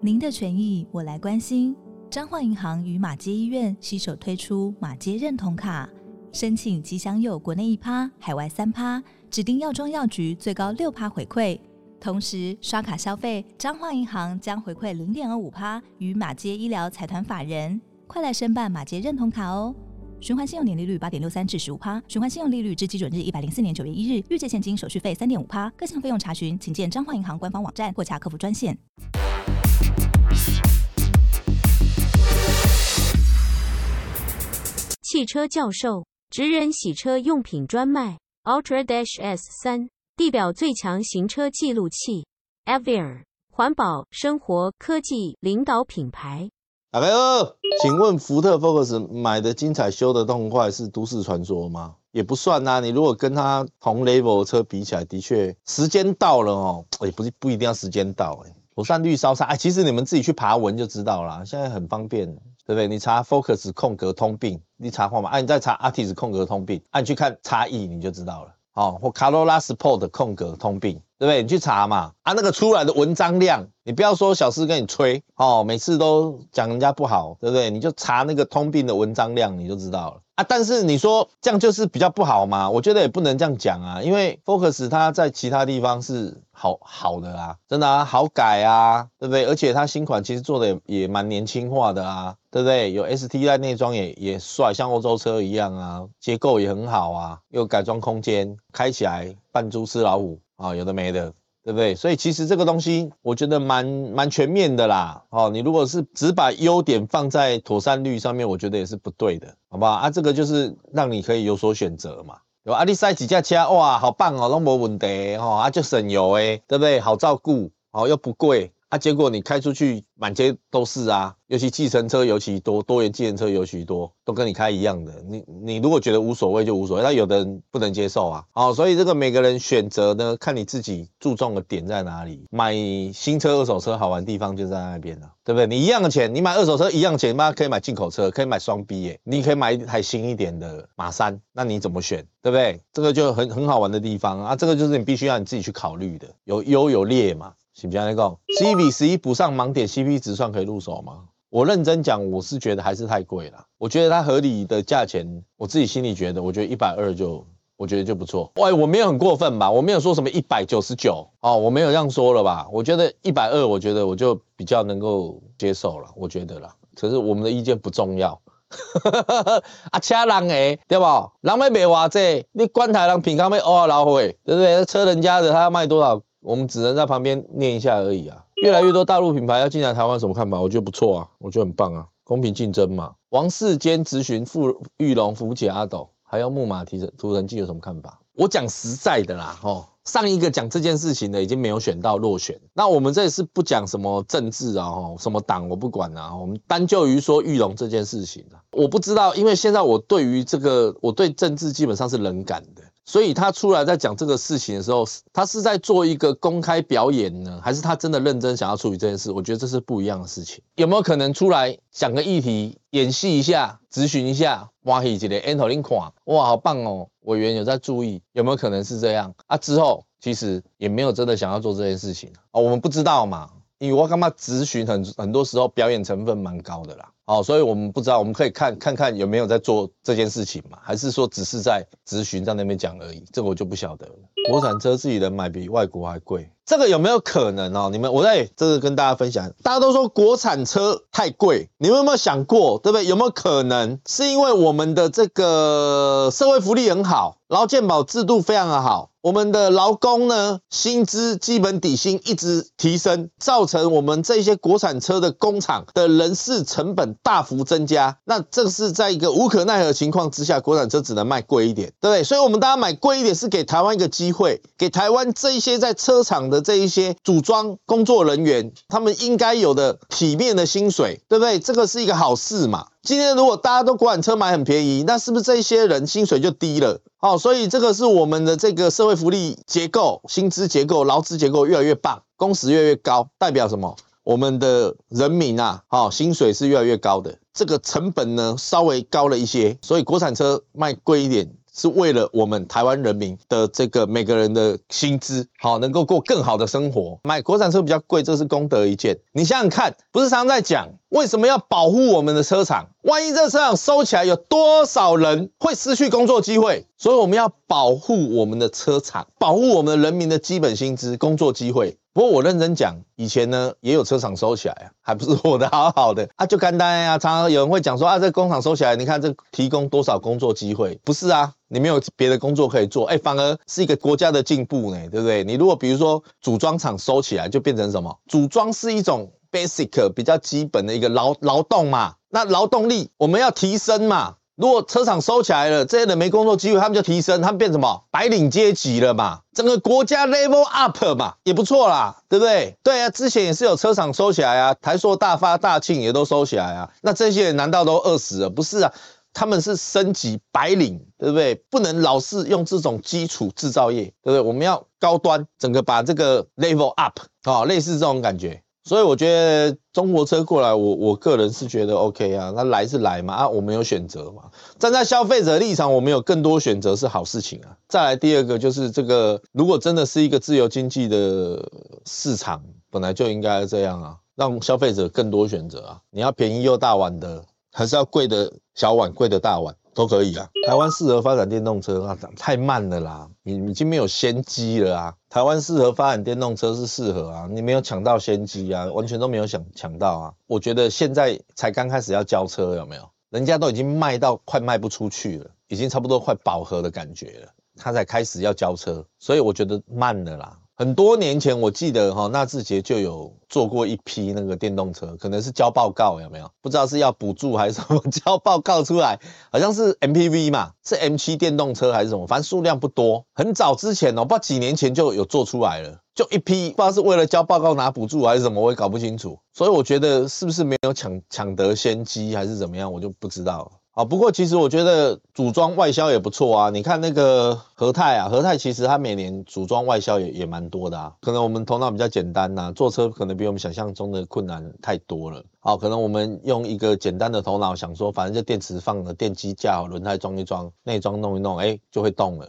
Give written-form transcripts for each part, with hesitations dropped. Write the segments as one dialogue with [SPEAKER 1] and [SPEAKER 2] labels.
[SPEAKER 1] 您的权益我来关心。彰化银行与马偕医院携手推出马偕认同卡，申请即享有国内1%、海外3%，指定药妆药局最高6%回馈。同时刷卡消费，彰化银行将回馈0.25%于马偕医疗财团法人。快来申办马偕认同卡哦！循环信用年利率8.63%至15%，循环信用利率至基准日104年9月1日，预借现金手续费3.5%，各项费用查询请见彰化银行官方网站或洽客服专线。
[SPEAKER 2] 汽车教授，职人洗车用品专卖 Ultra-S3 地表最强行车记录器 Aviar 环保、生活、科技领导品牌。
[SPEAKER 3] 大家好，请问福特 Focus 买的精彩修得痛快是都市传说吗？也不算啊，你如果跟它同 level 的车比起来，的确时间到了哦，也不一定要时间到妥善率稍差，其实你们自己去爬文就知道啦，现在很方便，对不对？你查 Focus 空格通病，你查换嘛，你再查 Artis 空格通病，你去看差异你就知道了。或 Corolla Sport 空格通病，对不对？你去查嘛，那个出来的文章量，你不要说小师跟你吹，每次都讲人家不好，对不对？你就查那个通病的文章量，你就知道了。但是你说这样就是比较不好嘛？我觉得也不能这样讲啊，因为 Focus 它在其他地方是好的啊，真的啊，好改啊，对不对？而且它新款其实做的也蛮年轻化的啊，对不对？有 ST 在内装也帅，像欧洲车一样啊，结构也很好啊，又有改装空间，开起来扮猪吃老虎啊，有的没的。对不对？所以其实这个东西我觉得蛮全面的啦。你如果是只把优点放在妥善率上面，我觉得也是不对的，好不好？这个就是让你可以有所选择嘛。有你塞几架车，哇，好棒哦，都没问题就省油对不对？好照顾又不贵结果你开出去满街都是啊，尤其计程车尤其多，多元计程车尤其多，都跟你开一样的。你如果觉得无所谓就无所谓，但有的人不能接受啊。所以这个每个人选择呢，看你自己注重的点在哪里。买新车、二手车好玩的地方就在那边了，对不对？你一样的钱，你买二手车一样的钱，可以买进口车，可以买双 B 你可以买一台新一点的马3，那你怎么选？对不对？这个就很好玩的地方啊，这个就是你必须要你自己去考虑的，有优有劣嘛。是不是这样讲 ？CV11 补上盲点 ，CP 值算可以入手吗？我认真讲，我是觉得还是太贵了。我觉得它合理的价钱，我自己心里觉得，我觉得120我觉得就不错。我没有很过分吧？我没有说什么199我没有这样说了吧？我觉得120，我觉得我就比较能够接受了，我觉得啦。可是我们的意见不重要。车人对吧？人要卖偌济，你管他人品康要老回，对不对？车人家的他要卖多少？我们只能在旁边念一下而已啊。越来越多大陆品牌要进来台湾，什么看法？我觉得不错啊，我觉得很棒啊，公平竞争嘛。王世坚咨询玉龙、福姐、阿斗，还有木马屠城记有什么看法？我讲实在的啦，上一个讲这件事情的已经没有选到落选，那我们这是不讲什么政治啊，什么党我不管啊，我们单就于说玉龙这件事情啊，我不知道，因为现在我对于我对政治基本上是冷感的。所以他出来在讲这个事情的时候，他是在做一个公开表演呢，还是他真的认真想要处理这件事？我觉得这是不一样的事情。有没有可能出来讲个议题，演戏一下，咨询一下，哇嘿，一个 N 头拎看，哇，好棒哦！委员有在注意，有没有可能是这样之后其实也没有真的想要做这件事情我们不知道嘛，因为我干嘛咨询很多时候表演成分蛮高的啦。所以我们不知道，我们可以看看有没有在做这件事情嘛，还是说只是在咨询在那边讲而已，这个我就不晓得了。国产车自己人买比外国还贵，这个有没有可能我在这个跟大家分享，大家都说国产车太贵，你们有没有想过，对不对？有没有可能是因为我们的这个社会福利很好，劳健保制度非常的好，我们的劳工呢薪资基本底薪一直提升，造成我们这些国产车的工厂的人事成本大幅增加，那这是在一个无可奈何的情况之下，国产车只能卖贵一点，对不对？所以我们大家买贵一点是给台湾一个机会，给台湾这一些在车厂的这一些组装工作人员，他们应该有的体面的薪水，对不对？这个是一个好事嘛。今天如果大家都国产车买很便宜，那是不是这些人薪水就低了？所以这个是我们的这个社会福利结构、薪资结构、劳资结构越来越棒，工时越来越高，代表什么？我们的人民薪水是越来越高的，这个成本呢稍微高了一些，所以国产车卖贵一点是为了我们台湾人民的这个每个人的薪资，好能够过更好的生活。买国产车比较贵，这是功德一件。你想想看，不是常常在讲为什么要保护我们的车厂？万一这个车厂收起来，有多少人会失去工作机会？所以我们要保护我们的车厂，保护我们的人民的基本薪资、工作机会。不过我认真讲，以前呢也有车厂收起来啊，还不是活得好好的啊，就简单啊。常常有人会讲说啊，这工厂收起来，你看这提供多少工作机会？不是啊，你没有别的工作可以做，反而是一个国家的进步呢，对不对？你如果比如说组装厂收起来，就变成什么？组装是一种 basic 比较基本的一个劳动嘛，那劳动力我们要提升嘛。如果车厂收起来了，这些人没工作机会，他们就提升，他们变什么？白领阶级了嘛，整个国家 level up 嘛，也不错啦，对不对？对啊，之前也是有车厂收起来啊，台塑、大发、大庆也都收起来啊，那这些人难道都饿死了？不是啊，他们是升级白领，对不对？不能老是用这种基础制造业，对不对？我们要高端，整个把这个 level up，类似这种感觉。所以我觉得中国车过来，我个人是觉得 OK 啊，那来是来嘛，我们有选择嘛。站在消费者立场，我们有更多选择是好事情啊。再来第二个就是这个，如果真的是一个自由经济的市场，本来就应该这样啊，让消费者更多选择啊。你要便宜又大碗的，还是要贵的小碗、贵的大碗？都可以啊。台湾适合发展电动车啊，太慢了啦，你已经没有先机了啊。台湾适合发展电动车是适合啊，你没有抢到先机啊，完全都没有抢到啊。我觉得现在才刚开始要交车，有没有？人家都已经卖到快卖不出去了，已经差不多快饱和的感觉了，他才开始要交车，所以我觉得慢了啦。很多年前我记得纳智捷就有做过一批那个电动车，可能是交报告，有没有？不知道是要补助还是什么，交报告出来，好像是 MPV 嘛，是 M7 电动车还是什么，反正数量不多。很早之前不知道几年前就有做出来了，就一批，不知道是为了交报告拿补助还是什么，我也搞不清楚。所以我觉得是不是没有抢得先机还是怎么样，我就不知道了。不过其实我觉得组装外销也不错啊。你看那个和泰啊，和泰其实它每年组装外销也蛮多的啊。可能我们头脑比较简单啊，做车可能比我们想象中的困难太多了。可能我们用一个简单的头脑想说，反正就电池放了，电机架好，轮胎装一装，内装弄一弄，就会动了。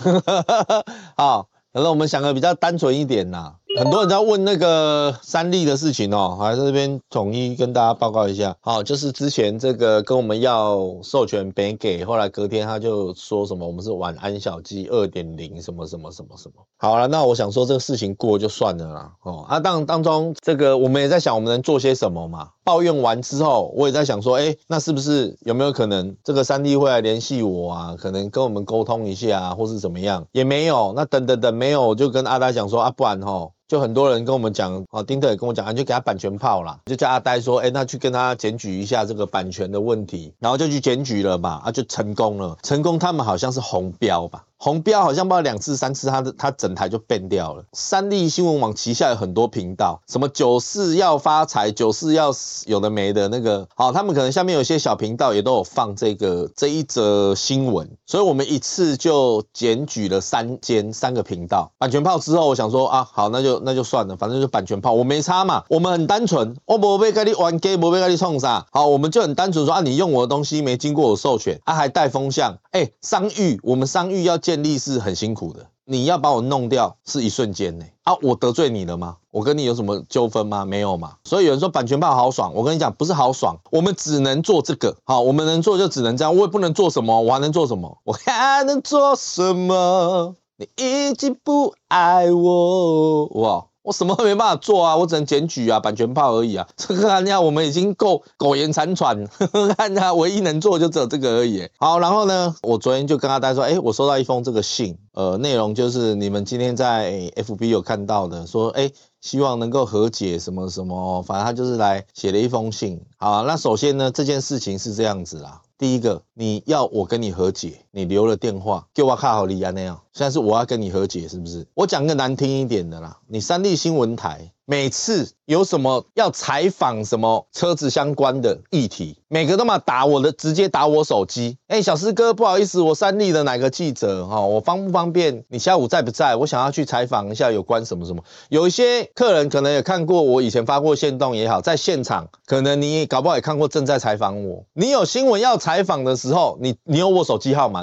[SPEAKER 3] 可能我们想的比较单纯一点啦。很多人在问那个三立的事情还在这边统一跟大家报告一下。就是之前这个跟我们要授权没给，后来隔天他就说什么我们是晚安小鸡 2.0 什么什么什么什么。好了，那我想说这个事情过就算了啦。当中这个我们也在想我们能做些什么嘛。抱怨完之后，我也在想说，那是不是有没有可能这个三立会来联系我啊？可能跟我们沟通一下啊，或是怎么样？也没有。那等没有，我就跟阿呆讲说不然就很多人跟我们讲，丁特也跟我讲，就给他版权炮啦，就叫阿呆说，那去跟他检举一下这个版权的问题，然后就去检举了嘛，就成功了。成功他们好像是红标吧，红标好像不知道2次3次他整台就变掉了。三立新闻网旗下有很多频道，什么94要发财，94要有的没的那个，他们可能下面有些小频道也都有放这一则新闻，所以我们一次就检举了3个频道。版权炮之后，我想说好，那就算了，反正就版权炮，我没差嘛，我们很单纯，我没要跟你玩 gay， 没要跟你冲啥，好，我们就很单纯说你用我的东西没经过我授权，还带风向，商誉，我们商誉要建立是很辛苦的，你要把我弄掉是一瞬间我得罪你了吗？我跟你有什么纠纷吗？没有嘛。所以有人说版权炮好爽，我跟你讲不是好爽，我们只能做这个，我们能做就只能这样，我也不能做什么，我还能做什么？我还能做什么？你已经不爱我，哇！我什么都没办法做啊，我只能检举啊，版权炮而已啊。这个看下我们已经够苟延残喘，看下唯一能做就只有这个而已。好，然后呢，我昨天就跟阿呆说，我收到一封这个信，内容就是你们今天在 FB 有看到的，说希望能够和解什么什么，反正他就是来写了一封信。好，那首先呢，这件事情是这样子啦。第一个，你要我跟你和解，你留了电话，给我卡好利安那样，现在是我要跟你和解，是不是？我讲个难听一点的啦，你三立新闻台每次有什么要采访什么车子相关的议题，每个都嘛直接打我手机，小师哥不好意思，我三立的哪个记者我方不方便？你下午在不在？我想要去采访一下有关什么什么。有一些客人可能也看过我以前发过限动也好，在现场可能你搞不好也看过正在采访我。你有新闻要采访的时候，你有我手机号码，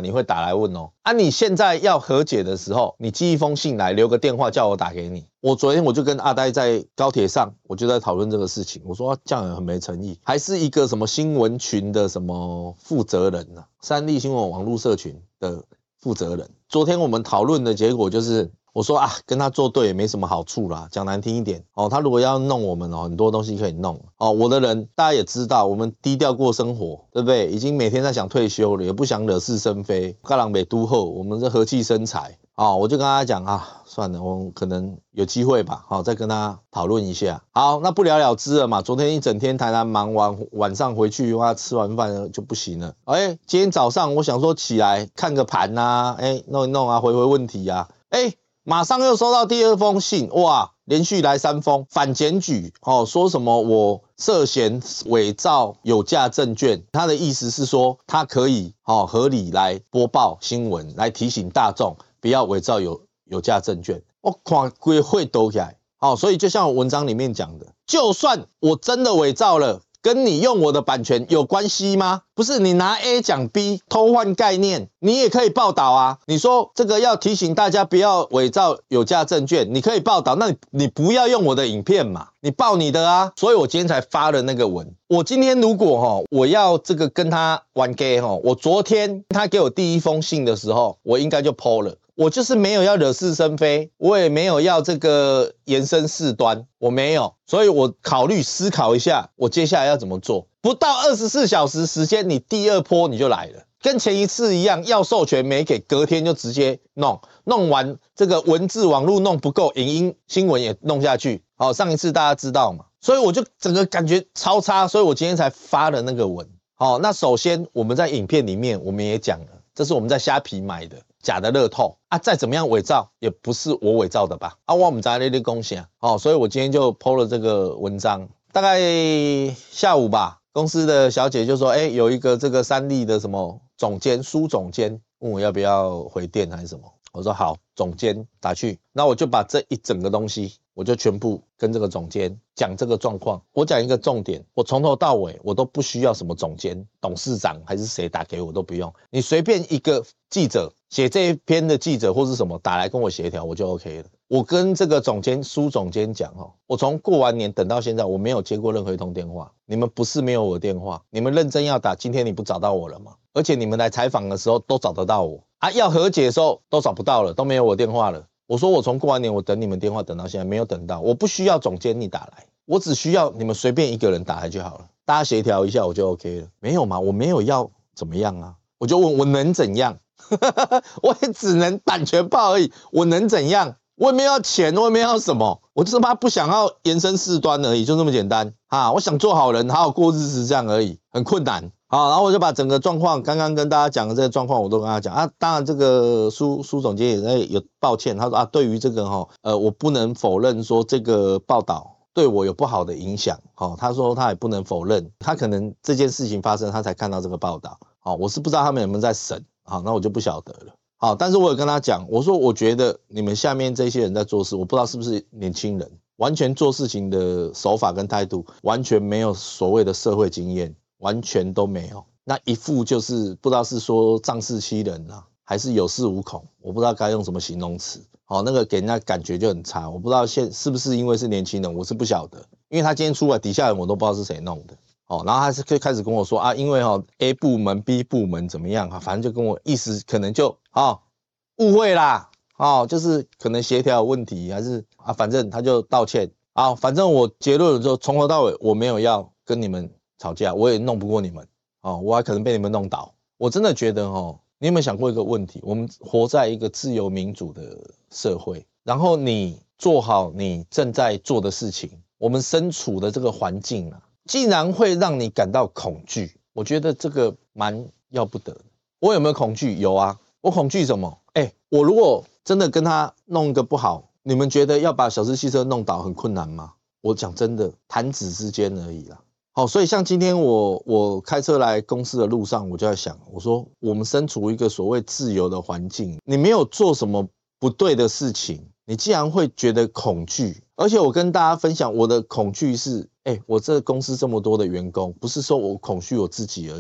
[SPEAKER 3] 你会打来问哦。啊，你现在要和解的时候，你寄一封信来，留个电话叫我打给你。我昨天我就跟阿呆在高铁上，我就在讨论这个事情。我说这样很没诚意，还是一个什么新闻群的什么负责人啊，三立新闻网络社群的负责人。昨天我们讨论的结果就是。我说啊，跟他作对也没什么好处啦，讲难听一点哦，他如果要弄我们哦，很多东西可以弄哦。我的人大家也知道，我们低调过生活，对不对？已经每天在想退休了，也不想惹是生非，干人北都后，我们是和气生财哦。我就跟他讲啊，算了，我可能有机会吧，好，再跟他讨论一下。好，那不了了之了嘛。昨天一整天台南忙完，晚上回去哇，吃完饭就不行了。今天早上我想说起来看个盘啊，弄一弄啊，回问题啊，马上又收到第二封信，哇，连续来3封反检举，说什么我涉嫌伪造有价证券，他的意思是说他可以合理来播报新闻，来提醒大众不要伪造有价证券。我看规会抖起来，所以就像我文章里面讲的，就算我真的伪造了。跟你用我的版权有关系吗？不是，你拿 A 讲 B 偷换概念，你也可以报道啊。你说这个要提醒大家不要伪造有价证券，你可以报道，那你不要用我的影片嘛，你报你的啊。所以我今天才发了那个文。我今天如果我要这个跟他玩 gay 我昨天他给我第一封信的时候，我应该就 po 了。我就是没有要惹是生非，我也没有要这个延伸事端，我没有，所以我思考一下，我接下来要怎么做。不到24小时时间，你第二波你就来了，跟前一次一样，要授权没给，隔天就直接弄完这个文字网络弄不够，影音新闻也弄下去。好，上一次大家知道嘛，所以我就整个感觉超差，所以我今天才发了那个文。好，那首先我们在影片里面我们也讲了，这是我们在虾皮买的。假的乐透啊，再怎么样伪造也不是我伪造的吧？啊，我们在那里贡献所以我今天就 po 了这个文章。大概下午吧，公司的小姐就说，有一个这个三立的什么总监苏总监问我要不要回电还是什么，我说好，总监打去。那我就把这一整个东西，我就全部跟这个总监讲这个状况。我讲一个重点，我从头到尾我都不需要什么总监、董事长还是谁打给我都不用，你随便一个记者写这一篇的记者或是什么打来跟我协调，我就 OK 了。我跟这个总监苏总监讲我从过完年等到现在，我没有接过任何一通电话。你们不是没有我的电话，你们认真要打，今天你不找到我了吗？而且你们来采访的时候都找得到我啊，要和解的时候都找不到了，都没有我电话了。我说我从过完年我等你们电话等到现在没有等到，我不需要总监你打来，我只需要你们随便一个人打来就好了，大家协调一下我就 OK 了。没有嘛，我没有要怎么样啊，我就问我能怎样我也只能版权报而已，我能怎样？我也没有要钱，我也没有要什么，我就是不想要延伸事端而已，就这么简单啊！我想做好人，好好过日子这样而已，很困难。好，然后我就把整个状况，刚刚跟大家讲的这个状况，我都跟他讲啊。当然，这个苏总监也有抱歉，他说啊，对于这个我不能否认说这个报道对我有不好的影响。他说他也不能否认，他可能这件事情发生，他才看到这个报道。我是不知道他们有没有在审，那我就不晓得了。好，但是我有跟他讲，我说我觉得你们下面这些人在做事，我不知道是不是年轻人，完全做事情的手法跟态度完全没有所谓的社会经验，完全都没有。那一副就是不知道是说仗势欺人啊，还是有恃无恐，我不知道该用什么形容词。那个给人家感觉就很差，我不知道是不是因为是年轻人，我是不晓得，因为他今天出来底下人我都不知道是谁弄的。然后他就开始跟我说啊，因为A 部门 B 部门怎么样反正就跟我意思可能就误会啦，就是可能协调有问题，还是反正他就道歉。反正我结论就从头到尾我没有要跟你们吵架，我也弄不过你们我还可能被你们弄倒。我真的觉得你有没有想过一个问题，我们活在一个自由民主的社会，然后你做好你正在做的事情，我们身处的这个环境竟然会让你感到恐惧，我觉得这个蛮要不得的。我有没有恐惧？有啊，我恐惧什么？我如果真的跟他弄一个不好，你们觉得要把小资汽车弄倒很困难吗？我讲真的，弹指之间而已啦。所以像今天我开车来公司的路上，我就在想，我说我们身处一个所谓自由的环境，你没有做什么不对的事情，你竟然会觉得恐惧。而且我跟大家分享我的恐惧是我这公司这么多的员工，不是说我恐惧我自己而已呢，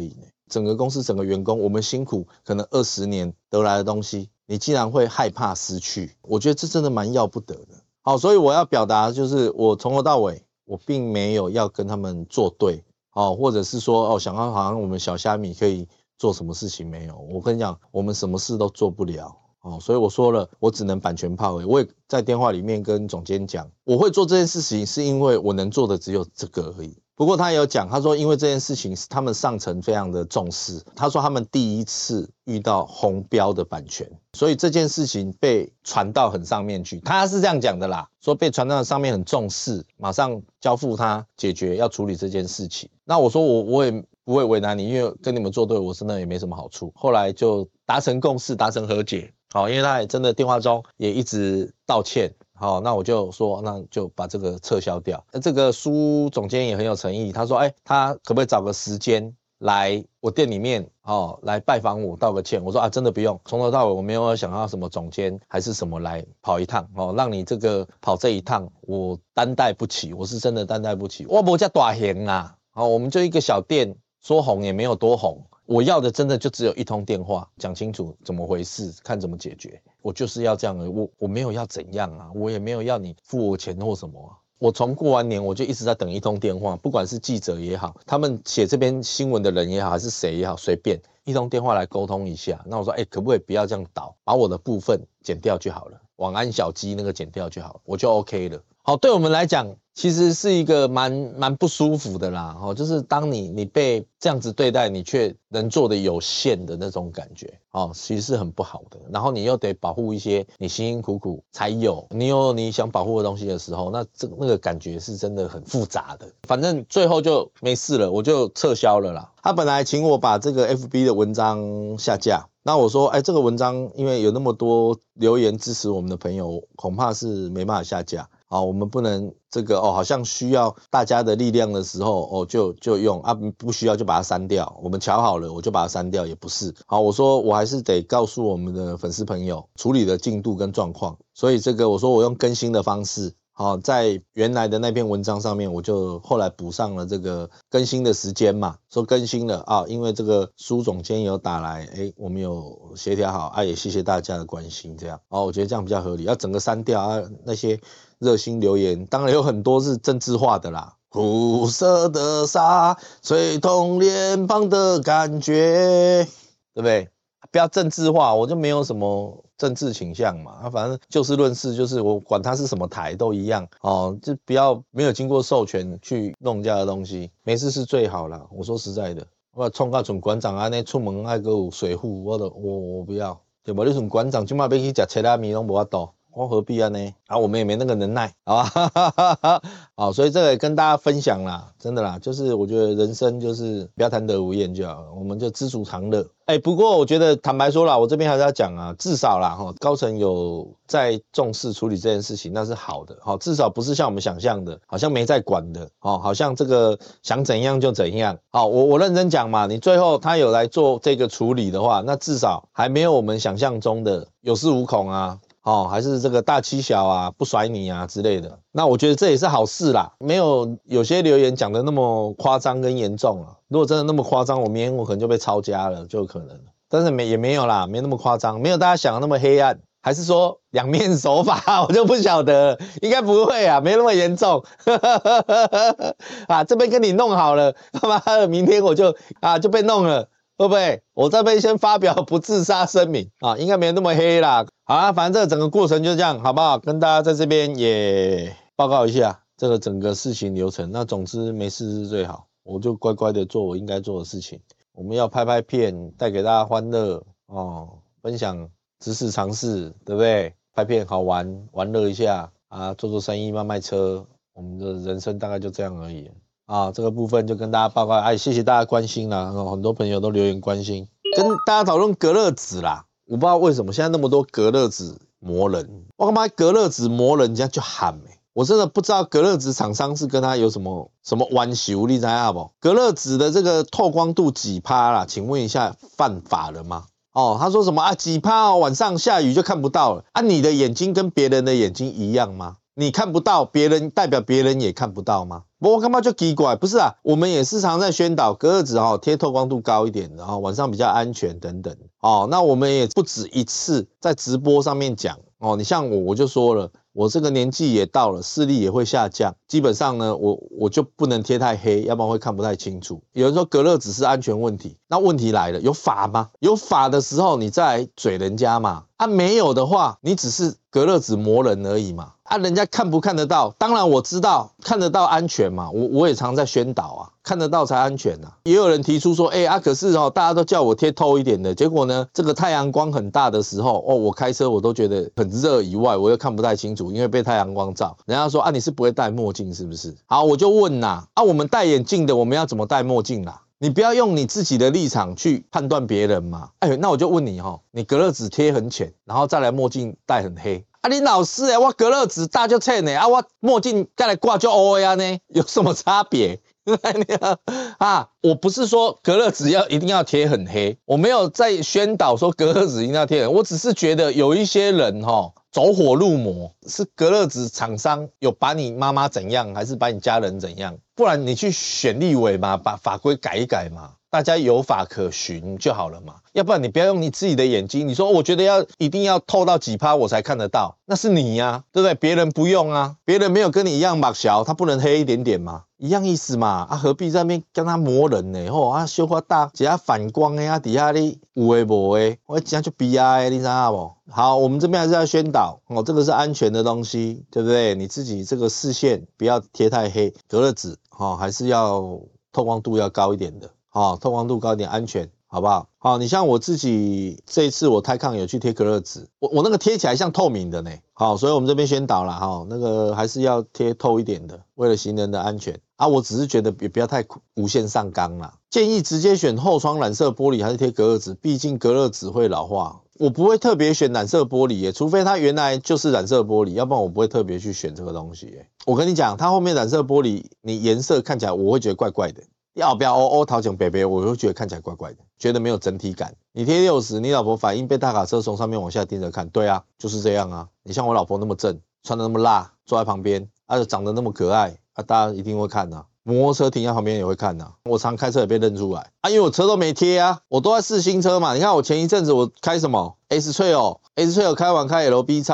[SPEAKER 3] 整个公司整个员工，我们辛苦可能20年得来的东西，你竟然会害怕失去，我觉得这真的蛮要不得的。好，所以我要表达就是我从头到尾我并没有要跟他们作对，或者是说想要好像我们小虾米可以做什么事情，没有。我跟你讲，我们什么事都做不了。所以我说了，我只能版权炮而已。我也在电话里面跟总监讲，我会做这件事情是因为我能做的只有这个而已。不过他也有讲，他说因为这件事情是他们上层非常的重视，他说他们第一次遇到红标的版权，所以这件事情被传到很上面去，他是这样讲的啦，说被传到上面很重视，马上交付他解决要处理这件事情。那我说我也不会为难你，因为跟你们作对我真的也没什么好处。后来就达成共识，达成和解。好，因为他也真的电话中也一直道歉。好，那我就说，那就把这个撤销掉。这个苏总监也很有诚意，他说，他可不可以找个时间来我店里面，来拜访我，道个歉。我说真的不用，从头到尾我没有想要什么总监还是什么来跑一趟，让你这个跑这一趟，我担待不起，我是真的担待不起。我没这么大型啊，我们就一个小店，说红也没有多红。我要的真的就只有一通电话，讲清楚怎么回事，看怎么解决。我就是要这样而已，我没有要怎样啊，我也没有要你付我钱或什么啊。我从过完年我就一直在等一通电话，不管是记者也好，他们写这篇新闻的人也好，还是谁也好，随便一通电话来沟通一下。那我说，可不可以不要这样导，把我的部分剪掉就好了，晚安小鸡那个剪掉就好了，我就 OK 了。好，对我们来讲其实是一个蛮不舒服的啦，就是当你被这样子对待，你却能做的有限的那种感觉，其实是很不好的。然后你又得保护一些你辛辛苦苦才有，你有你想保护的东西的时候，那那个感觉是真的很复杂的。反正最后就没事了，我就撤销了啦。他本来请我把这个 FB 的文章下架，那我说，这个文章因为有那么多留言支持我们的朋友，恐怕是没办法下架。我们不能这个好像需要大家的力量的时候就用不需要就把它删掉。我们瞧好了，我就把它删掉，也不是。好，我说我还是得告诉我们的粉丝朋友处理的进度跟状况。所以这个我说我用更新的方式。在原来的那篇文章上面，我就后来补上了这个更新的时间嘛，说更新了因为这个苏总监有打来，我们有协调好也谢谢大家的关心，这样我觉得这样比较合理。要整个删掉那些热心留言，当然有很多是政治化的啦，苦涩的沙吹痛脸庞的感觉，对不对？不要政治化，我就没有什么政治倾向嘛，反正就事论事，就是我管它是什么台都一样就不要没有经过授权去弄人家的东西，没事是最好啦。我说实在的，我冲到准馆长那出门还有水壶，我不要，对吧？你准馆长今晚要去吃切拉米都没法度。我何必呢？我们也没那个能耐，好吧？好，所以这个也跟大家分享啦，真的啦，就是我觉得人生就是不要贪得无厌就好了，我们就知足常乐。不过我觉得坦白说啦，我这边还是要讲至少啦高层有在重视处理这件事情，那是好的至少不是像我们想象的，好像没在管的好像这个想怎样就怎样。我认真讲嘛，你最后他有来做这个处理的话，那至少还没有我们想象中的有恃无恐啊。还是这个大欺小不甩你之类的，那我觉得这也是好事啦，没有些留言讲的那么夸张跟严重如果真的那么夸张，我明天我可能就被抄家了，就有可能了。但是也没有啦，没那么夸张，没有大家想的那么黑暗，还是说两面手法，我就不晓得了，应该不会没那么严重。这边跟你弄好了，他妈的明天我就被弄了。会不会我这边先发表不自杀声明应该没那么黑啦。好反正这个整个过程就这样，好不好？跟大家在这边也报告一下这个整个事情流程。那总之没事是最好，我就乖乖的做我应该做的事情。我们要拍片，带给大家欢乐分享知识常识，对不对？拍片好玩，玩乐一下做生意，卖车，我们的人生大概就这样而已。这个部分就跟大家报告，谢谢大家关心啦，很多朋友都留言关心，跟大家讨论隔热纸啦。我不知道为什么现在那么多隔热纸磨人，我干嘛隔热纸磨人家就喊我真的不知道隔热纸厂商是跟他有什么弯修，你知道不？隔热纸的这个透光度几趴啦？请问一下，犯法了吗？他说什么几趴晚上下雨就看不到了你的眼睛跟别人的眼睛一样吗？ 你看不到，别人代表别人也看不到吗？我干嘛就奇怪？不是啊，我们也时常在宣导隔热纸贴透光度高一点，然后晚上比较安全等等那我们也不止一次在直播上面讲你像我就说了，我这个年纪也到了，视力也会下降，基本上呢，我就不能贴太黑，要不然会看不太清楚。有人说隔热纸是安全问题，那问题来了，有法吗？有法的时候你再来嘴人家嘛，没有的话，你只是隔热纸磨人而已嘛。人家看不看得到？当然我知道看得到安全嘛，我也常在宣导看得到才安全也有人提出说，可是大家都叫我贴透一点的，结果呢，这个太阳光很大的时候，我开车我都觉得很热以外，我又看不太清楚，因为被太阳光照。人家说你是不会戴墨镜是不是？好，我就问我们戴眼镜的，我们要怎么戴墨镜啦？你不要用你自己的立场去判断别人嘛。那我就问你你隔热纸贴很浅，然后再来墨镜戴很黑。你老师我隔热纸大就浅呢我墨镜再来挂就黑呢，有什么差别？我不是说隔热纸一定要贴很黑，我没有在宣导说隔热纸一定要贴很黑，我只是觉得有一些人走火入魔，是隔热纸厂商有把你妈妈怎样，还是把你家人怎样？不然你去选立委嘛，把法规改一改嘛，大家有法可循就好了嘛。要不然你不要用你自己的眼睛，你说我觉得一定要透到几%我才看得到，那是你对不对？别人不用别人没有跟你一样目小，他不能黑一点点吗？一样意思嘛，何必在那边跟他磨人呢？小可大一下反光的底下你有的没的，我这样就悲哀，你知道不？好，我们这边还是要宣导这个是安全的东西，对不对？你自己这个视线不要贴太黑，隔热纸还是要透光度要高一点的透光度高一点，安全。好不好？好，你像我自己这一次我泰康有去贴隔热纸，我那个贴起来像透明的呢。好，所以我们这边宣导啦那个还是要贴透一点的，为了行人的安全我只是觉得也不要太无限上纲啦。建议直接选后窗染色玻璃还是贴隔热纸，毕竟隔热纸会老化。我不会特别选染色玻璃除非它原来就是染色玻璃，要不然我不会特别去选这个东西我跟你讲，它后面染色玻璃，你颜色看起来我会觉得怪怪的。要不要头前白白，我会觉得看起来怪怪的，觉得没有整体感。你贴60，你老婆反应被大卡车从上面往下盯着看，对就是这样你像我老婆那么正，穿得那么辣，坐在旁边，长得那么可爱大家一定会看摩托车停在旁边也会看我常开车也被认出来因为我车都没贴我都在试新车嘛。你看我前一阵子我开什么 S Trail 开完开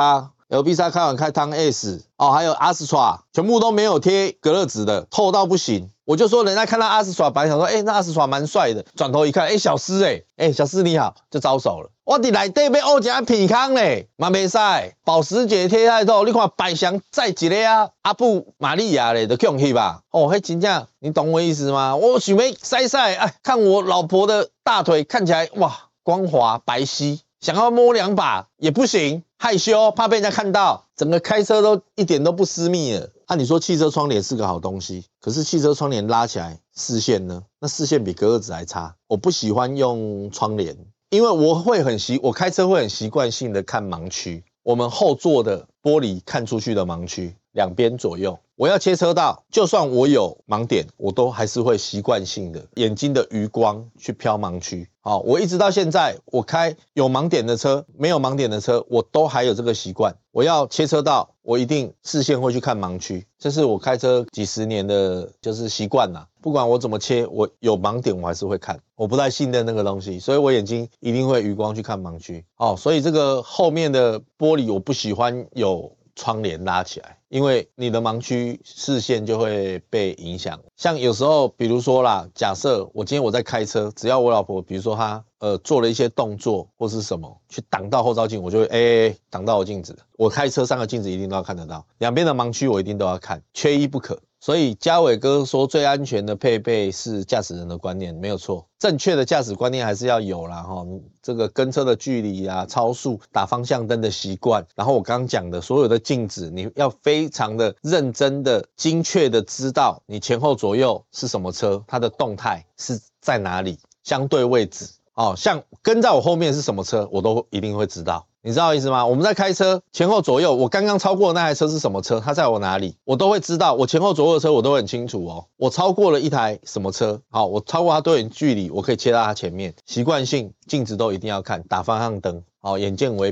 [SPEAKER 3] LB 开完开汤 S 还有 Astra 全部都没有贴隔热纸的，透到不行。我就说人家看到 Astra 本来想说那 Astra 蛮帅的，转头一看小师小师你好，就招手了。我在内底要一个鼻孔咧，嘛袂使保时捷贴太透，你看百祥载一个阿布玛利亚咧，就强去吧。迄真正你懂我意思吗？我想要晒看我老婆的大腿看起来哇光滑白皙，想要摸2把也不行，害羞怕被人家看到，整个开车都一点都不私密了。你说汽车窗帘是个好东西，可是汽车窗帘拉起来视线呢？那视线比隔热纸还差。我不喜欢用窗帘，因为我开车会很习惯性的看盲区，我们后座的玻璃看出去的盲区，两边左右。我要切车道，就算我有盲点，我都还是会习惯性的眼睛的余光去瞟盲区。我一直到现在，我开有盲点的车，没有盲点的车，我都还有这个习惯。我要切车道，我一定视线会去看盲区，这是我开车几十年的就是习惯啦。不管我怎么切，我有盲点我还是会看，我不太信任那个东西，所以我眼睛一定会余光去看盲区。所以这个后面的玻璃我不喜欢有窗帘拉起来，因为你的盲区视线就会被影响。像有时候比如说啦，假设今天我在开车，只要我老婆比如说她做了一些动作或是什么去挡到后照镜，我就会挡到我镜子。我开车3个镜子一定都要看得到，两边的盲区我一定都要看，缺一不可。所以嘉伟哥说最安全的配备是驾驶人的观念，没有错，正确的驾驶观念还是要有啦这个跟车的距离超速打方向灯的习惯，然后我刚刚讲的所有的镜子，你要非常的认真的精确的知道你前后左右是什么车，它的动态是在哪里，相对位置像跟在我后面是什么车我都一定会知道，你知道意思吗？我们在开车前后左右，我刚刚超过的那台车是什么车，它在我哪里我都会知道，我前后左右的车我都很清楚我超过了一台什么车，我超过它多远距离我可以切到它前面，习惯性镜子都一定要看，打方向灯眼见为凭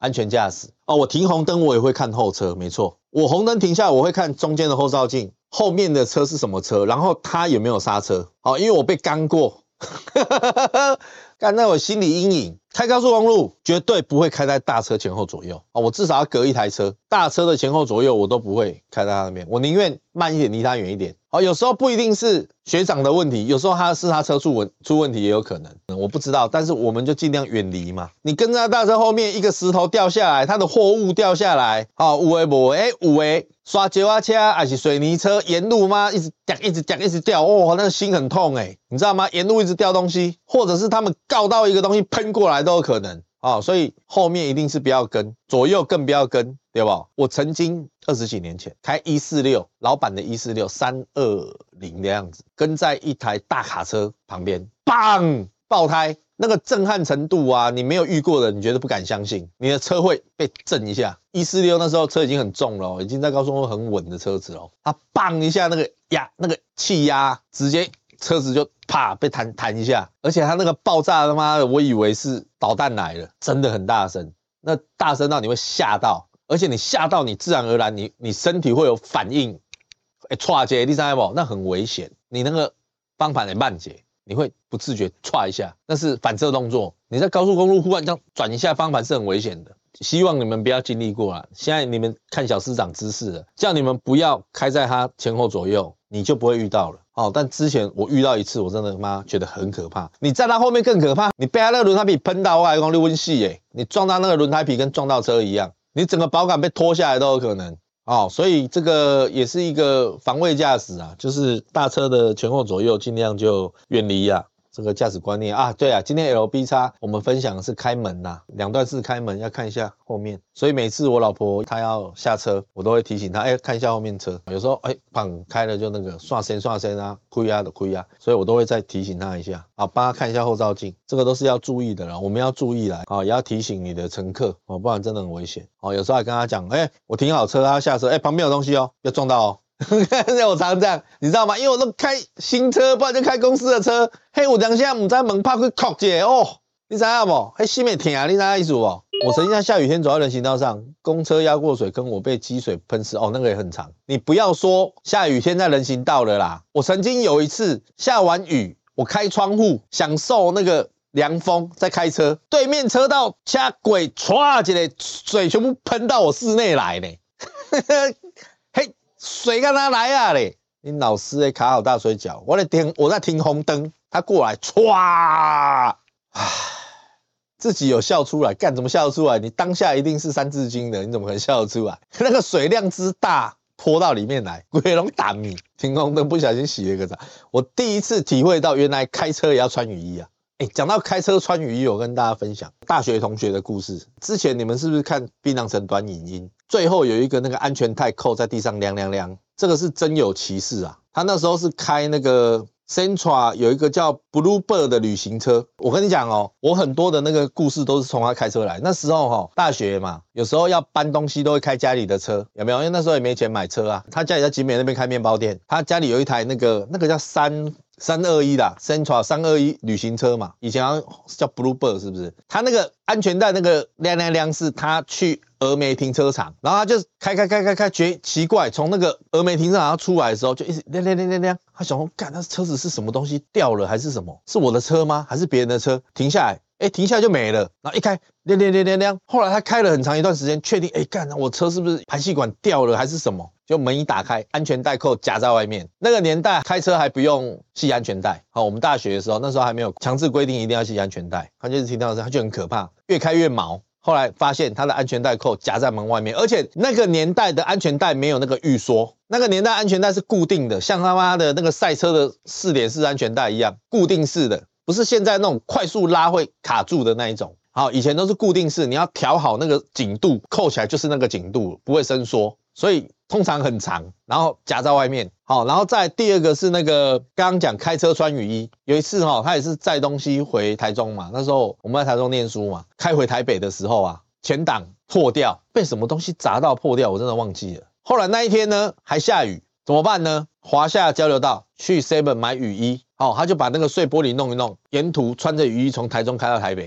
[SPEAKER 3] 安全驾驶哦。我停红灯我也会看后车，没错，我红灯停下来我会看中间的后照镜，后面的车是什么车，然后他有没有刹车。好，因为我被刚过，干那我心理阴影。开高速公路绝对不会开在大车前后左右哦，我至少要隔一台车，大车的前后左右我都不会开在他那边，我宁愿慢一点，离他远一点。好，有时候不一定是学长的问题，有时候他车出问题也有可能，我不知道，但是我们就尽量远离嘛。你跟在大车后面，一个石头掉下来，他的货物掉下来，哦，有的没的，有的刷石仔车还是水泥车，沿路吗？一直掉，哦，那个心很痛欸，你知道吗？沿路一直掉东西，或者是他们告到一个东西喷过来都有可能。哦，所以后面一定是不要跟，左右更不要跟，对吧？我曾经20几年前开146，老板的146 320的样子，跟在一台大卡车旁边，砰，爆胎，那个震撼程度啊，你没有遇过的，你绝对不敢相信，你的车会被震一下。146那时候车已经很重了，已经在高速公路很稳的车子了，它砰一下那个气压直接。车子就啪被弹一下，而且它那个爆炸他妈的，我以为是导弹来了，真的很大声，那大声到你会吓到，而且你吓到你自然而然你身体会有反应，唰节，第三步那很危险，你那个方向的慢节，你会不自觉唰一下，那是反射动作，你在高速公路忽然这样转一下方向是很危险的。希望你们不要经历过啦，现在你们看小师长姿势了，叫你们不要开在他前后左右，你就不会遇到了。哦，但之前我遇到一次，我真的妈觉得很可怕。你在他后面更可怕，你被他那个轮胎皮喷到，我还讲你温细耶，你撞到那个轮胎皮跟撞到车一样，你整个保杆被拖下来都有可能。哦，所以这个也是一个防卫驾驶啊，就是大车的前后左右尽量就远离啊。这个驾驶观念啊，对啊，今天 LB X 我们分享的是开门啦，2段式开门要看一下后面，所以每次我老婆她要下车，我都会提醒她，看一下后面车，有时候砰开了就那个刷身啊，亏啊的亏啊，所以我都会再提醒她一下，啊，帮她看一下后照镜，这个都是要注意的啦，我们要注意啦，啊，也要提醒你的乘客哦，不然真的很危险哦，有时候还跟她讲，我停好车，她要下车，旁边有东西哦，要撞到哦。我常这样，你知道吗？因为我都开新车，不然就开公司的车。嘿，有当下不知门拍去扣一下哦，你知道不？嘿，心会痛，你知道意思不？我曾经在下雨天走在人行道上，公车压过水坑，我被积水喷湿，哦，那个也很长。你不要说下雨天在人行道了啦，我曾经有一次下完雨，我开窗户享受那个凉风，在开车，对面车道车轨唰一个水全部喷到我室内来呢。水干他来啊嘞！你老师卡好大水饺，我在停红灯，他过来歘，自己有笑出来，干怎么笑得出来？你当下一定是三字经的，你怎么可能笑得出来？那个水量之大，泼到里面来，鬼龙打你！停红灯不小心洗了一个澡，我第一次体会到原来开车也要穿雨衣啊！讲到开车穿雨衣，我跟大家分享大学同学的故事。之前你们是不是看槟榔城短影音？最后有一个那个安全带扣在地上亮亮亮，这个是真有其事啊！他那时候是开那个 Sentra 有一个叫 Bluebird 的旅行车。我跟你讲哦，我很多的那个故事都是从他开车来。那时候大学嘛，有时候要搬东西都会开家里的车，有没有？因为那时候也没钱买车啊。他家里在集美那边开面包店，他家里有一台那个叫321啦 ，Sentra 321旅行车嘛，以前好像叫 Bluebird 是不是？他那个安全带那个亮亮亮是他去峨眉停车场，然后他就开，觉得奇怪，从那个峨眉停车场要出来的时候就一直亮，他想说，干，那车子是什么东西掉了还是什么？是我的车吗？还是别人的车？停下来，停下来就没了，然后一开亮，后来他开了很长一段时间，确定，干，我车是不是排气管掉了还是什么？就门一打开，安全带扣夹在外面。那个年代开车还不用系安全带，好，我们大学的时候，那时候还没有强制规定一定要系安全带，他就是听到他就很可怕，越开越毛。后来发现他的安全带扣夹在门外面，而且那个年代的安全带没有那个预缩，那个年代安全带是固定的，像他妈的那个赛车的4.4安全带一样，固定式的，不是现在那种快速拉会卡住的那一种。好，以前都是固定式，你要调好那个紧度，扣起来就是那个紧度，不会伸缩，所以通常很长，然后夹在外面。好，然后再第二个是那个刚刚讲开车穿雨衣，有一次他也是载东西回台中嘛，那时候我们在台中念书嘛，开回台北的时候啊，前挡破掉，被什么东西砸到破掉，我真的忘记了。后来那一天呢还下雨，怎么办呢？华夏交流道去 Seven 买雨衣，他就把那个碎玻璃弄一弄，沿途穿着雨衣从台中开到台北。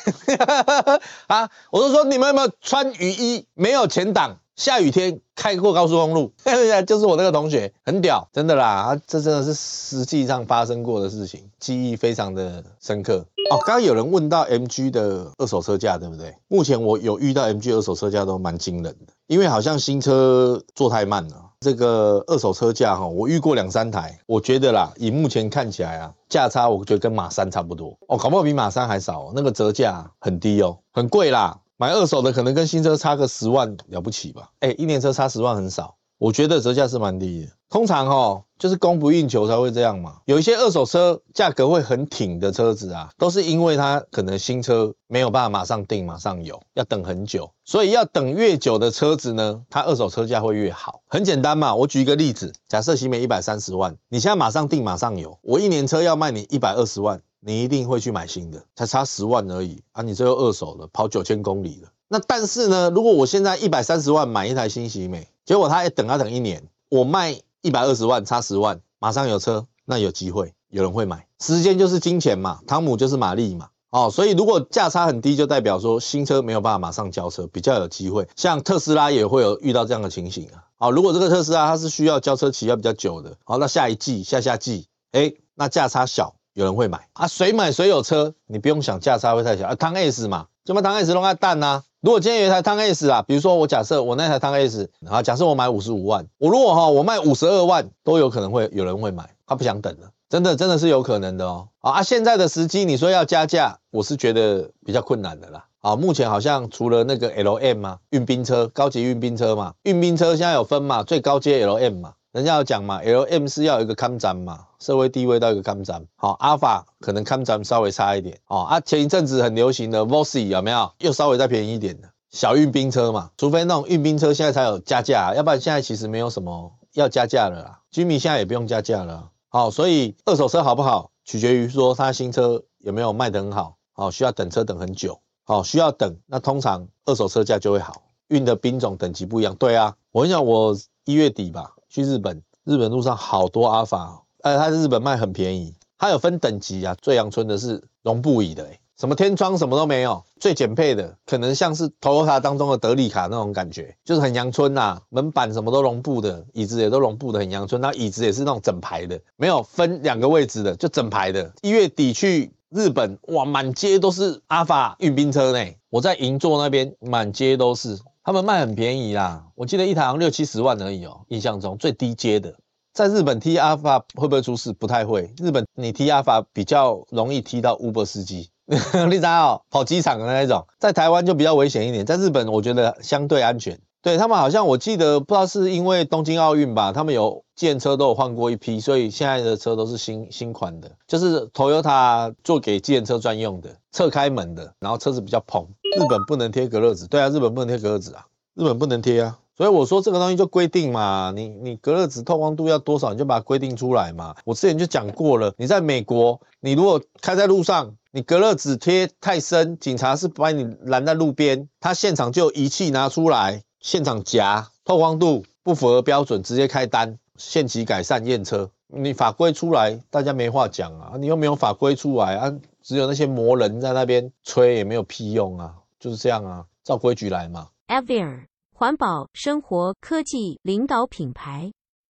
[SPEAKER 3] 啊，我都说你们有没有穿雨衣？没有前挡，下雨天开过高速公路，就是我那个同学，很屌，真的啦，这真的是实际上发生过的事情，记忆非常的深刻。哦，刚刚有人问到 MG 的二手车价，对不对？目前我有遇到 MG 二手车价都蛮惊人的，因为好像新车做太慢了。这个二手车价我遇过2-3台，我觉得啦，以目前看起来啊，价差我觉得跟马3差不多哦，搞不好比马3还少那个折价很低哦，很贵啦。买二手的可能跟新车差个10万了不起吧？一年车差10万很少，我觉得折价是蛮低的。通常就是供不应求才会这样嘛。有一些二手车价格会很挺的车子啊，都是因为它可能新车没有办法马上订马上有，要等很久，所以要等越久的车子呢，它二手车价会越好。很简单嘛，我举一个例子，假设新美130万，你现在马上订马上有，我一年车要卖你120万。你一定会去买新的，才差10万而已啊！你这又二手了，跑9000公里了。那但是呢，如果我现在130万买一台新喜美，结果他等1年，我卖120万，差10万，马上有车，那有机会，有人会买。时间就是金钱嘛，汤姆就是马力嘛。所以如果价差很低，就代表说新车没有办法马上交车，比较有机会。像特斯拉也会有遇到这样的情形啊。如果这个特斯拉它是需要交车期要比较久的，那下一季、下季，那价差小。有人会买啊，谁买谁有车，你不用想价差会太小啊。汤 S 嘛，就把汤 S 弄在蛋啊。如果今天有一台汤 S 啊，比如说我假设我那台汤 S 啊，假设我买55万，我如果我卖52万，都有可能会有人会买，他不想等了，真的是有可能的哦。现在的时机你说要加价，我是觉得比较困难的啦。目前好像除了那个 LM 嘛，运兵车，高级运兵车嘛，运兵车现在有分嘛，最高阶 LM 嘛。人家有讲嘛 ，LM 是要有一个看展嘛，社会地位到一个看展。Alpha 可能看展稍微差一点。前一阵子很流行的 Vossy 有没有？又稍微再便宜一点的小运兵车嘛，除非那种运兵车现在才有加价，要不然现在其实没有什么要加价了啦。Jimmy 现在也不用加价了。所以二手车好不好，取决于说它新车有没有卖得很好。需要等车等很久。需要等，那通常二手车价就会好。运的兵种等级不一样。对啊，我跟你讲，我1月底吧。去日本路上好多阿法，它在日本卖很便宜，它有分等级啊，最阳春的是绒布椅的，什么天窗什么都没有，最简配的可能像是 Toyota 当中的德利卡那种感觉，就是很阳春啊，门板什么都绒布的，椅子也都绒布的，很阳春，那椅子也是那种整排的，没有分2个位置的，就整排的。1月底去日本，哇，满街都是阿法运兵车呢，我在银座那边满街都是。他们卖很便宜啦，我记得一台好像60-70万而已印象中最低阶的。在日本踢阿法会不会出事？不太会。日本你踢阿法比较容易踢到 Uber 司机，你知道跑机场的那一种。在台湾就比较危险一点，在日本我觉得相对安全。对，他们好像我记得不知道是因为东京奥运吧，他们有计程车都有换过一批，所以现在的车都是新款的，就是 Toyota 做给计程车专用的，侧开门的，然后车子比较蓬。日本不能贴隔热纸，对啊，日本不能贴隔热纸啊，日本不能贴啊。所以我说这个东西就规定嘛，你隔热纸透光度要多少，你就把它规定出来嘛。我之前就讲过了，你在美国，你如果开在路上，你隔热纸贴太深，警察是把你拦在路边，他现场就有仪器拿出来，现场夹透光度不符合标准，直接开单，限期改善验车。你法规出来，大家没话讲啊，你又没有法规出来啊，只有那些魔人在那边吹，也没有屁用啊，就是这样啊，照规矩来嘛。
[SPEAKER 2] Avier 环保、生活、科技领导品牌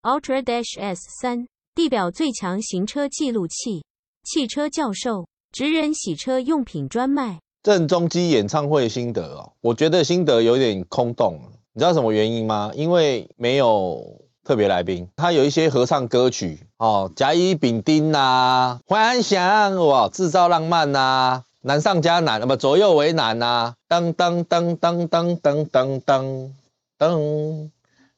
[SPEAKER 2] Ultra-S3 地表最强行车记录器，汽车教授，职人洗车用品专卖。
[SPEAKER 3] 郑中基演唱会心得我觉得心得有点空洞，你知道什么原因吗？因为没有特别来宾，他有一些合唱歌曲甲乙丙丁啊，幻想制造浪漫啊，难上加难，左右为难啊，当当当当当当当当当，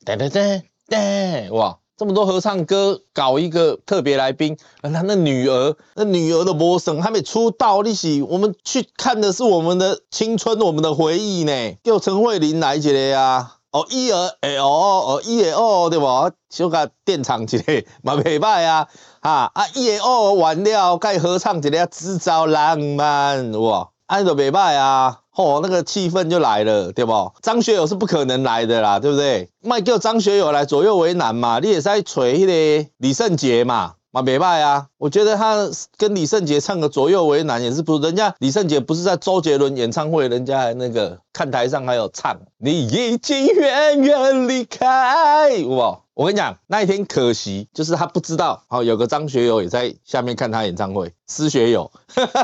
[SPEAKER 3] 哇！这么多合唱歌，搞一个特别来宾，他那女儿的魔声还没出道，我们去看的是我们的青春，我们的回忆呢。叫陈慧琳来一个啊，伊儿对不？小甲电唱一个，嘛袂歹啊，伊完了，该合唱一个制造浪漫，哇，安就袂歹啊。那个气氛就来了，对不？张学友是不可能来的啦，对不对？卖叫张学友来左右为难嘛，你也是找那个李圣杰嘛， 嘛没败啊。我觉得他跟李圣杰唱个左右为难也是不，人家李圣杰不是在周杰伦演唱会，人家还那个看台上还有唱你已经远远离开，哇！我跟你讲，那一天可惜就是他不知道，有个张学友也在下面看他演唱会，施学友，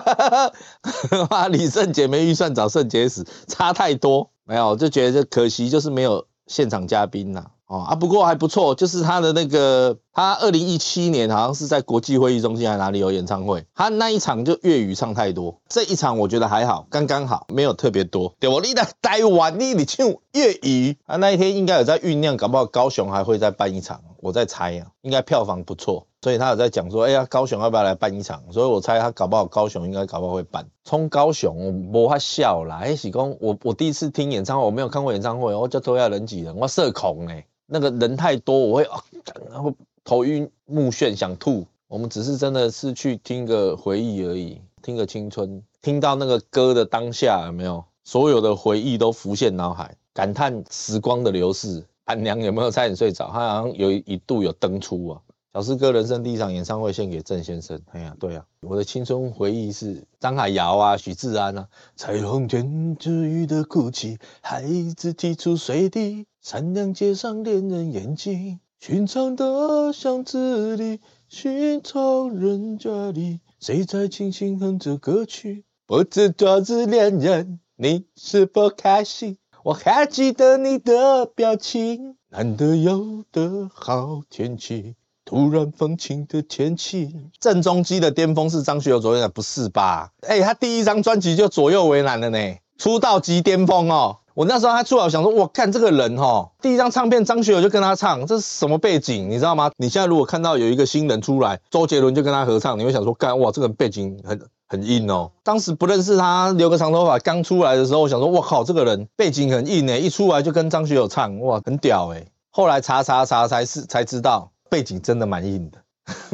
[SPEAKER 3] 李圣杰没预算找圣杰死，差太多，没有就觉得可惜，就是没有现场嘉宾呐。不过还不错，就是他的那个，他2017年好像是在国际会议中心还哪里有演唱会，他那一场就粤语唱太多，这一场我觉得还好，刚刚好，没有特别多。对不？你在台湾你唱粤语，那一天应该有在酝酿，搞不好高雄还会再办一场，我在猜啊，应该票房不错，所以他有在讲说，哎呀，高雄要不要来办一场？所以我猜他搞不好高雄应该搞不好会办。冲高雄没法笑啦，是讲我第一次听演唱会，我没有看过演唱会，我就都要人挤人，我社恐那个人太多，我会头晕目眩想吐。我们只是真的是去听个回忆而已，听个青春，听到那个歌的当下有没有？所有的回忆都浮现脑海，感叹时光的流逝。俺娘有没有差点睡着？他好像一度有登出啊。小师哥人生第一场演唱会献给郑先生。哎呀，对啊，我的青春回忆是张海瑶啊、许志安啊。彩虹卷治愈的哭泣，孩子提出水滴，善良街上恋人眼睛，寻常的巷子里，寻常人家里，谁在轻轻哼着歌曲？不知昨日恋人，你是否开心？我还记得你的表情，难得有的好天气。突然放晴的天气，郑中基的巅峰是张学友左右为难，不是吧？他第一张专辑就左右为难了呢，出道即巅峰哦。我那时候他出来，我想说，哇，看这个人第一张唱片张学友就跟他唱，这是什么背景？你知道吗？你现在如果看到有一个新人出来，周杰伦就跟他合唱，你会想说，干哇，这个人背景很硬哦。当时不认识他，留个长头发，刚出来的时候，我想说，哇靠，这个人背景很硬一出来就跟张学友唱，哇，很屌后来查才知道。背景真的蛮硬的，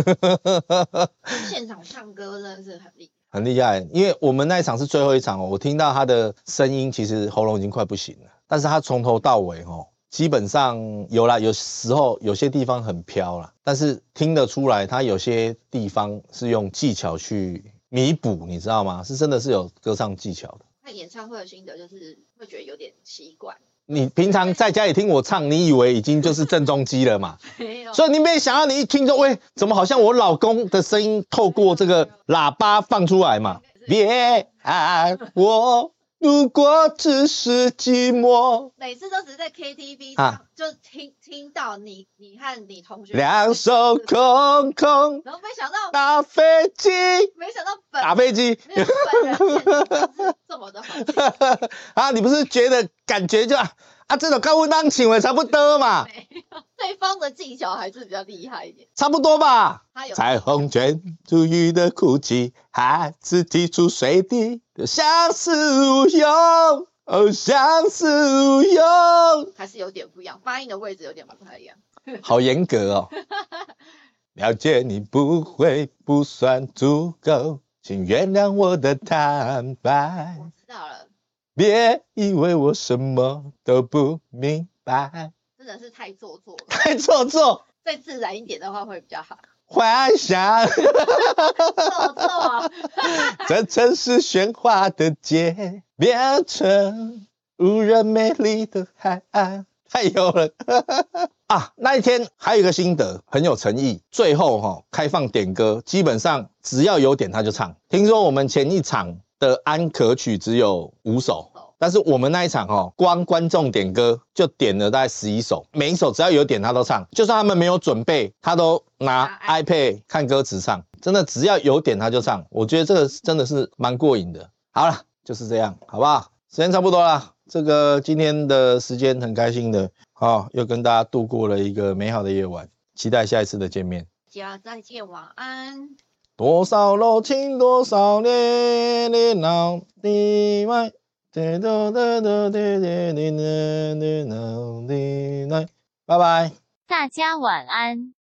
[SPEAKER 4] 现场唱歌真的是
[SPEAKER 3] 很厉害。因为我们那一场是最后一场我听到他的声音，其实喉咙已经快不行了，但是他从头到尾基本上有啦，有时候有些地方很飘啦，但是听得出来他有些地方是用技巧去弥补，你知道吗？是真的是有歌唱技巧的。
[SPEAKER 4] 看演唱会的心得就是会觉得有点奇怪。
[SPEAKER 3] 你平常在家里听我唱，你以为已经就是郑中基了嘛？
[SPEAKER 4] 没有，
[SPEAKER 3] 所以你没想到，你一听就喂，怎么好像我老公的声音透过这个喇叭放出来嘛？别爱我，如果只是寂寞。
[SPEAKER 4] 每次都只是在 KTV 唱，就听到你和你同学
[SPEAKER 3] 两手空空，
[SPEAKER 4] 然后没想到
[SPEAKER 3] 打飞机，
[SPEAKER 4] 没想到
[SPEAKER 3] 打飞机，
[SPEAKER 4] 本人是这么的好
[SPEAKER 3] 啊！你不是觉得感觉就这种高温当请的差不多嘛？
[SPEAKER 4] 没有，对方的技巧还是比较厉害一点，
[SPEAKER 3] 差不多吧。彩虹卷煮雨的哭泣，孩子提出水滴，相思无用，相思无用，
[SPEAKER 4] 还是有点不一样，发音的位置有点不太一样。
[SPEAKER 3] 好严格哦。了解你不会不算足够，请原谅我的坦白。
[SPEAKER 4] 我知道了。
[SPEAKER 3] 别以为我什么都不明白，
[SPEAKER 4] 真的是太做作了，
[SPEAKER 3] 太做作，
[SPEAKER 4] 再自然一点的话会比较好。
[SPEAKER 3] 幻想，
[SPEAKER 4] 做作，
[SPEAKER 3] 这城市喧哗的街变成无人美丽的海岸，太有了那一天还有一个心得，很有诚意。最后开放点歌，基本上只要有点他就唱。听说我们前一场的安可曲只有5首，但是我们那一场光观众点歌就点了大概11首，每一首只要有点他都唱，就算他们没有准备，他都拿 iPad 看歌词唱，真的只要有点他就唱。我觉得这个真的是蛮过瘾的。好了，就是这样，好不好？时间差不多了，这个今天的时间很开心的，又跟大家度过了一个美好的夜晚，期待下一次的见面。
[SPEAKER 4] 再见，晚安。
[SPEAKER 3] 多少柔情，多少烈烈闹的爱，拜拜，
[SPEAKER 2] 大家晚安。